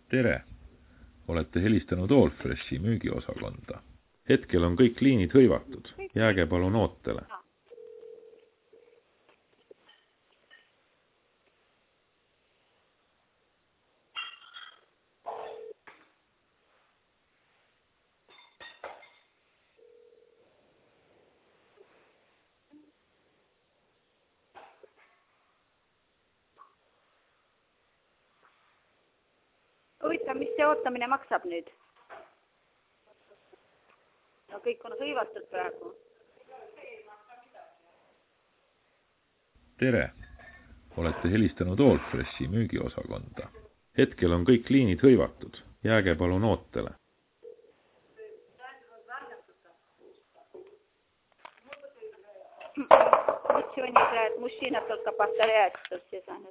Tere! Olete helistanud Allfreshi müügiosakonda. Hetkel on kõik liinid hõivatud. Jääge palun ootele. Huvitav, mis see ootamine maksab nüüd? No kõik on hõivatud praegu. Tere! Olete helistanud Allfreshi müügiosakonda. Hetkel on kõik liinid hõivatud. Jääge palun ootele. Вот сегодня играет мужчина, только повторяет, что все заняты.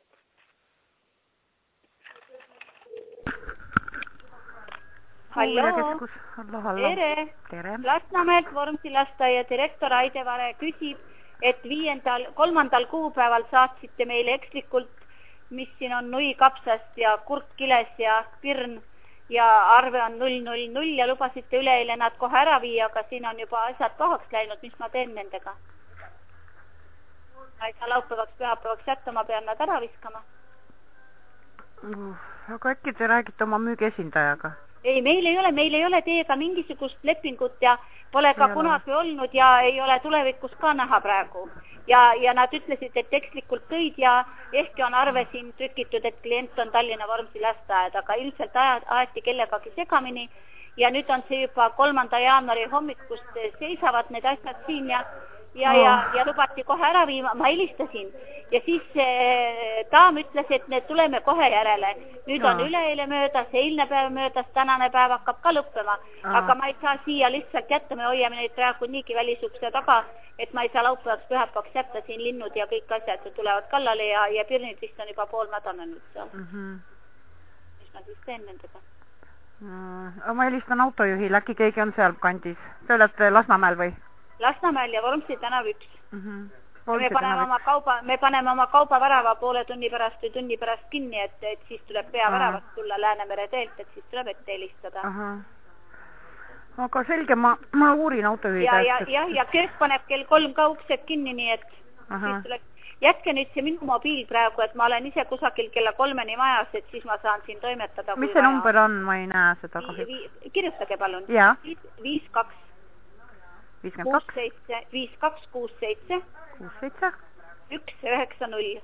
Halloo, tere! Lasnamäelt Vormsi lasteaia direktor Aidevare küsib, et 3. kuupäeval saatsite meile ekslikult, mis siin on nui kapsast ja kurk kiles ja pirn ja arve on 000 ja lubasite üleeile nad kohe ära viia, aga siin on juba asjad pahaks läinud, mis ma teen nendega? Ma ei saa laupäevaks pühapäevaks jätta, ma pean nad ära viskama. Aga äkki te räägite oma müügiesindajaga? Ei, meil ei ole teiega mingisugust lepingut ja pole ka kunagi olnud ja ei ole tulevikus ka näha praegu. Ja nad ütlesid, et ekslikult tõid ja ehkki on arve siin trükitud, et klient on Tallinna Vormsi lasteaed, aga ilmselt aeti kellegagi segamini ja nüüd on see juba 3. jaanuari hommikust seisavad need asjad siin ja lubati kohe ära viima, ma helistasin ja siis daam ütles, et me tuleme kohe järele. Nüüd on üleeile möödas, eilne päev möödas, tänane päev hakkab ka lõppema, aga ma ei saa siia lihtsalt jätta, me hoiame neid praegu niigi välisukse taga, et ma ei saa laupäevaks pühapäevaks jätta siin linnud ja kõik asjad tulevad kallale ja pirnid vist on juba pool mädanenud seal. Mis ma siis teen nendega? Ma helistan autojuhil, äkki keegi on seal kandis. Te olete Lasnamäel või? Lasnamäel ja Vormsi tänav 1. Me paneme oma kaubavärava poole tunni pärast või tunni pärast kinni, et siis tuleb peaväravast tulla Läänemere teelt, et siis tuleb ette helistada. Aga selge, ma uurin autojuhi käest. Ja köök paneb kell 3 ka uksed kinni, nii et siis tuleks. Jätke nüüd see minu mobiil praegu, et ma olen ise kusagil kella 3-ni majas, et siis ma saan siin toimetada. Mis see number on? Ma ei näe seda kahjuks. Kirjutage palun. 52 5267 190.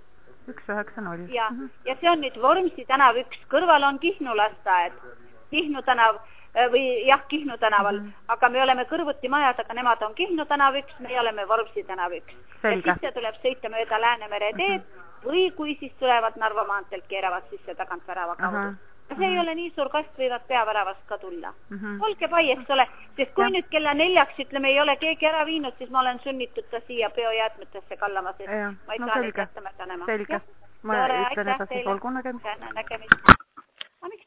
Ja see on nüüd Vormsi tänav 1. Kõrval on Kihnu lasteaed. Kihnu tänav või Kihnu tänaval. Aga me oleme kõrvuti majad, aga nemad on Kihnu tänav 1, meie oleme Vormsi tänav 1. Ja siis see tuleb sõita mööda Läänemere teed või kui siis tulevad Narva maantelt keeravad sisse tagant värava kaudu. See ei ole nii suur kast, võivad peaväravast ka tulla. Olge pai, eks ole, sest kui nüüd kella 4, ütleme, ei ole keegi ära viinud, siis ma olen sunnitud ta siia biojäätmetesse kallama, sest ma ei saa neid jätta mädanema. Selge, ma ütlen edasi, olgu nägemist. Nägemist.